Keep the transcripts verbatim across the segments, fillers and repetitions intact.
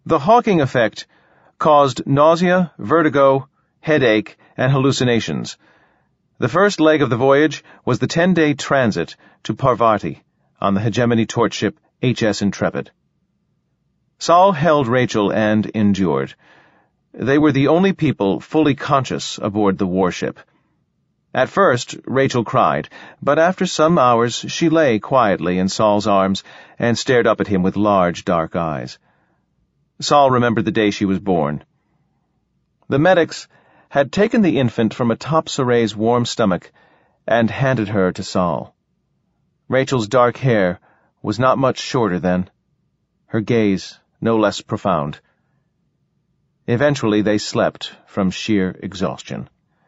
The Hawking effect caused nausea, vertigo, headache, and hallucinations. The first leg of the voyage was the ten-day transit to Parvati on the hegemony torch ship H S Intrepid. Saul held Rachel and endured. They were the only people fully conscious aboard the warship. At first, Rachel cried, but after some hours she lay quietly in Saul's arms and stared up at him with large, dark eyes. Saul remembered the day she was born. The medics had taken the infant from atop Saray's warm stomach and handed her to Saul. Rachel's dark hair was not much shorter then, her gaze no less profound. Eventually they slept from sheer exhaustion.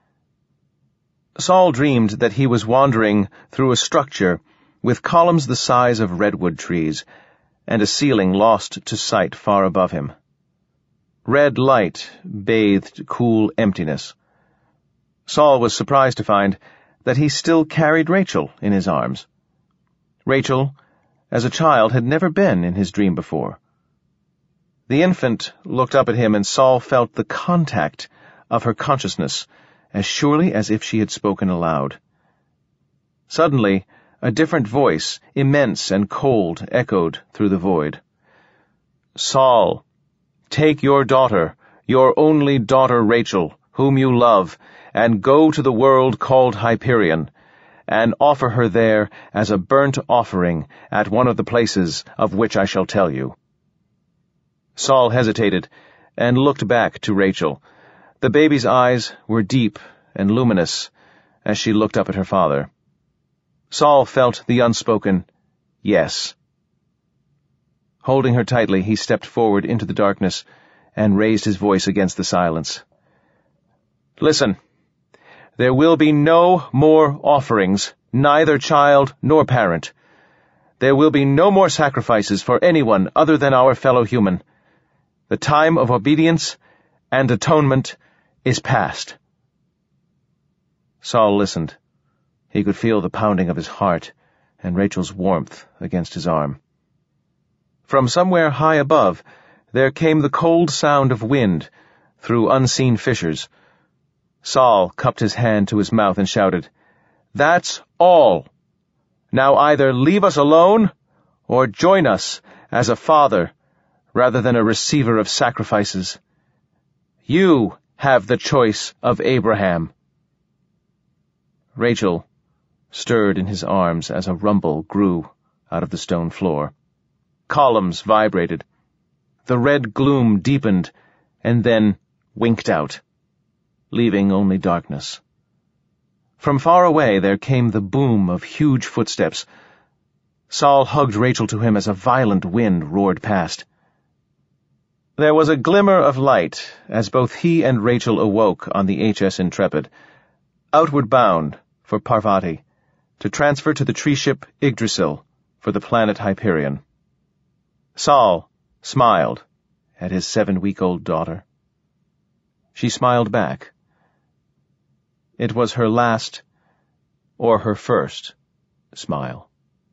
Saul dreamed that he was wandering through a structure with columns the size of redwood trees and a ceiling lost to sight far above him. Red light bathed cool emptiness. Saul was surprised to find that he still carried Rachel in his arms. Rachel, as a child, had never been in his dream before. The infant looked up at him, and Saul felt the contact of her consciousness as surely as if she had spoken aloud. Suddenly, a different voice, immense and cold, echoed through the void. "Saul, take your daughter, your only daughter Rachel, whom you love, and go to the world called Hyperion, and offer her there as a burnt offering at one of the places of which I shall tell you." Saul hesitated and looked back to Rachel. The baby's eyes were deep and luminous as she looked up at her father. Saul felt the unspoken yes. Holding her tightly, he stepped forward into the darkness and raised his voice against the silence. "Listen, there will be no more offerings, neither child nor parent. There will be no more sacrifices for anyone other than our fellow human. The time of obedience and atonement is past." Saul listened. He could feel the pounding of his heart and Rachel's warmth against his arm. From somewhere high above, there came the cold sound of wind through unseen fissures. Saul cupped his hand to his mouth and shouted, "That's all! Now either leave us alone or join us as a father rather than a receiver of sacrifices. You have the choice of Abraham." Rachel stirred in his arms as a rumble grew out of the stone floor. Columns vibrated. The red gloom deepened and then winked out, leaving only darkness. From far away there came the boom of huge footsteps. Saul hugged Rachel to him as a violent wind roared past. There was a glimmer of light as both he and Rachel awoke on the H S Intrepid, outward bound for Parvati, to transfer to the tree ship Yggdrasil for the planet Hyperion. Saul smiled at his seven-week-old daughter. She smiled back. It was her last, or her first, smile.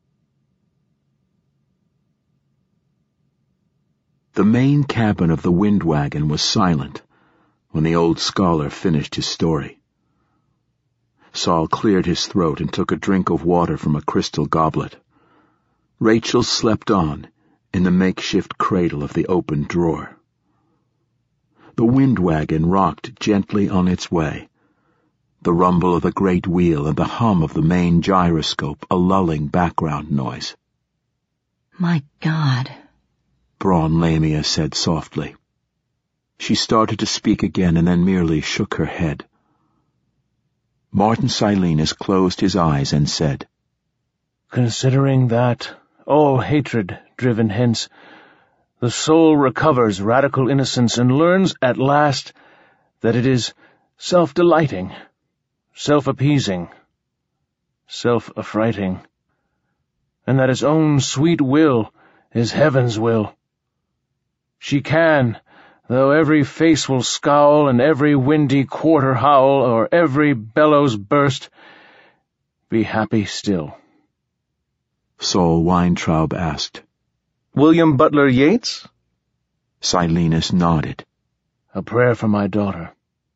The main cabin of the wind wagon was silent when the old scholar finished his story. Saul cleared his throat and took a drink of water from a crystal goblet. Rachel slept on in the makeshift cradle of the open drawer. The wind wagon rocked gently on its way, the rumble of the great wheel and the hum of the main gyroscope a lulling background noise. "My God," Braun Lamia said softly. She started to speak again and then merely shook her head. Martin Silenus closed his eyes and said, "Considering that, all hatred driven hence, the soul recovers radical innocence and learns at last that it is self-delighting, self-appeasing, self-affrighting, and that its own sweet will is heaven's will. She can, though every face will scowl and every windy quarter howl or every bellows burst, be happy still." Saul Weintraub asked, "William Butler Yeats?" Silenus nodded. A prayer for my daughter.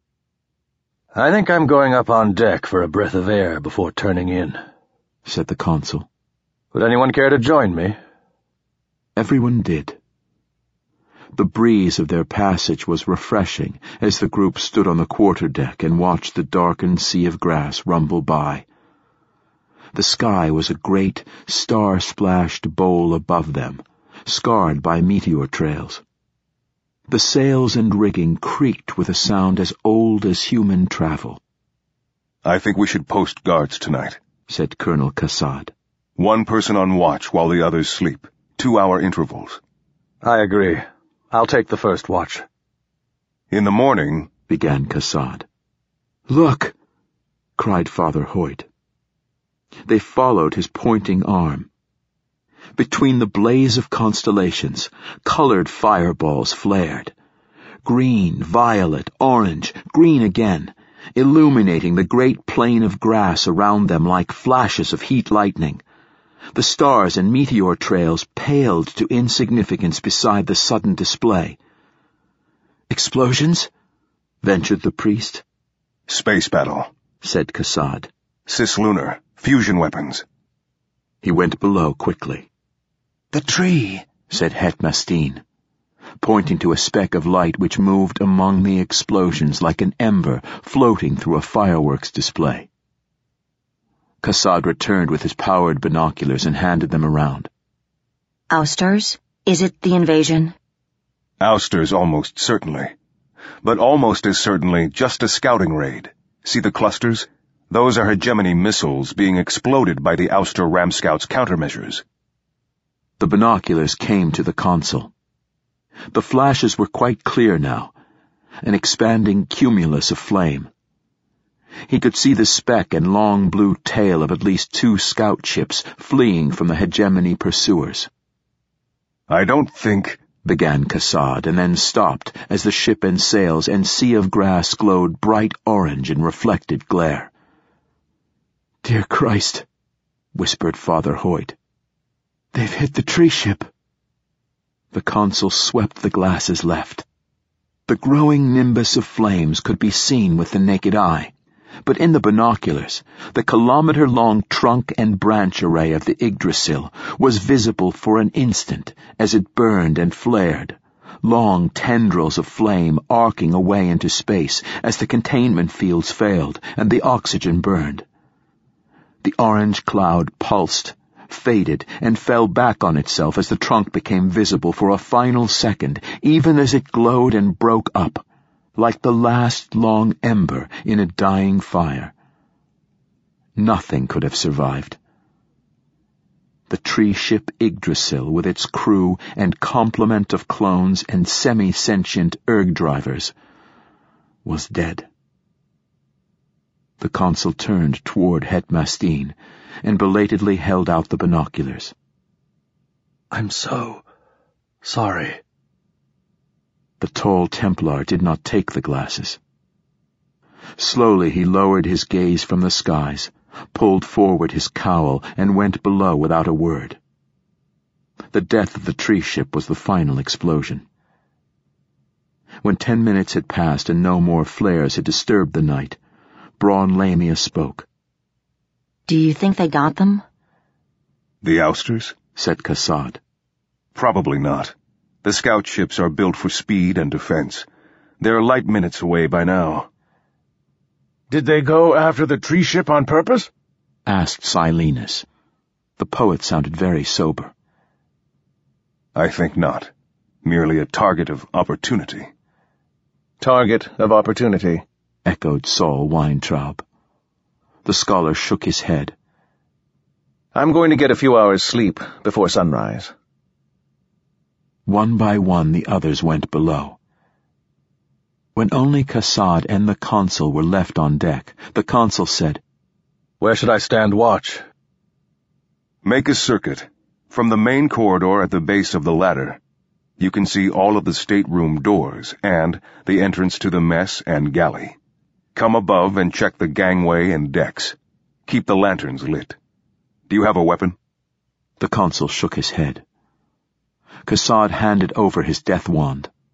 I think I'm going up on deck for a breath of air before turning in, said the consul. Would anyone care to join me? Everyone did. The breeze of their passage was refreshing as the group stood on the quarterdeck and watched the darkened sea of grass rumble by. The sky was a great, star-splashed bowl above them, scarred by meteor trails. The sails and rigging creaked with a sound as old as human travel. I think we should post guards tonight, said Colonel Kassad. One person on watch while the others sleep. Two-hour intervals. I agree. I'll take the first watch. In the morning, began Kassad. Look, cried Father Hoyt. They followed his pointing arm. Between the blaze of constellations, colored fireballs flared. Green, violet, orange, green again, illuminating the great plain of grass around them like flashes of heat lightning. The stars and meteor trails paled to insignificance beside the sudden display. Explosions? Ventured the priest. Space battle, said Kassad. Cislunar, fusion weapons. He went below quickly. The tree, said Hetmastine, pointing to a speck of light which moved among the explosions like an ember floating through a fireworks display. Kassad returned with his powered binoculars and handed them around. Ousters? Is it the invasion? Ousters almost certainly. But almost as certainly just a scouting raid. See the clusters? Those are hegemony missiles being exploded by the Ouster Ramscout's countermeasures. The binoculars came to the consul. The flashes were quite clear now, an expanding cumulus of flame. He could see the speck and long blue tail of at least two scout ships fleeing from the hegemony pursuers. I don't think, began Kassad, and then stopped as the ship and sails and sea of grass glowed bright orange in reflected glare. Dear Christ, whispered Father Hoyt. They've hit the tree ship. The consul swept the glasses left. The growing nimbus of flames could be seen with the naked eye, but in the binoculars, the kilometer-long trunk and branch array of the Yggdrasil was visible for an instant as it burned and flared, long tendrils of flame arcing away into space as the containment fields failed and the oxygen burned. The orange cloud pulsed, faded, and fell back on itself as the trunk became visible for a final second, even as it glowed and broke up, like the last long ember in a dying fire. Nothing could have survived. The tree ship Yggdrasil, with its crew and complement of clones and semi-sentient erg drivers, was dead. The consul turned toward Hetmastine and belatedly held out the binoculars. I'm so sorry. The tall Templar did not take the glasses. Slowly he lowered his gaze from the skies, pulled forward his cowl, and went below without a word. The death of the tree ship was the final explosion. When ten minutes had passed and no more flares had disturbed the night, Braun Lamia spoke. Do you think they got them? The Ousters? Said Kassad. Probably not. The scout ships are built for speed and defense. They're light minutes away by now. Did they go after the tree ship on purpose? Asked Silenus. The poet sounded very sober. I think not. Merely a target of opportunity. Target of opportunity, echoed Saul Weintraub. The scholar shook his head. I'm going to get a few hours' sleep before sunrise. One by one the others went below. When only Kassad and the consul were left on deck, the consul said, Where should I stand watch? Make a circuit. From the main corridor at the base of the ladder, you can see all of the stateroom doors and the entrance to the mess and galley. Come above and check the gangway and decks. Keep the lanterns lit. Do you have a weapon? The consul shook his head. Kassad handed over his death wand.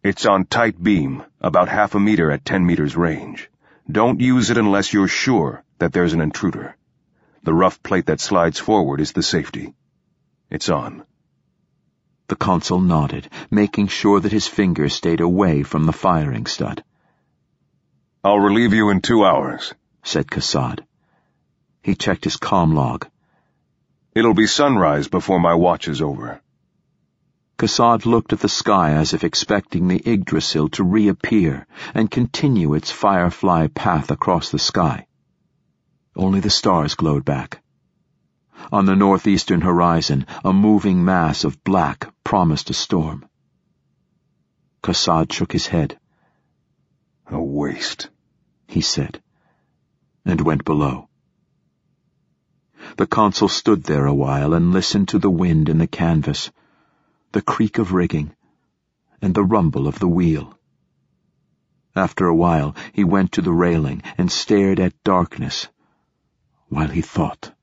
It's on tight beam, about half a meter at ten meters range. Don't use it unless you're sure that there's an intruder. The rough plate that slides forward is the safety. It's on. The consul nodded, making sure that his fingers stayed away from the firing stud. I'll relieve you in two hours, said Kassad. He checked his comm log. It'll be sunrise before my watch is over. Kassad looked at the sky as if expecting the Yggdrasil to reappear and continue its firefly path across the sky. Only the stars glowed back. On the northeastern horizon, a moving mass of black promised a storm. Kassad shook his head. A waste, he said, and went below. The consul stood there a while and listened to the wind in the canvas, the creak of rigging, and the rumble of the wheel. After a while, he went to the railing and stared at darkness while he thought.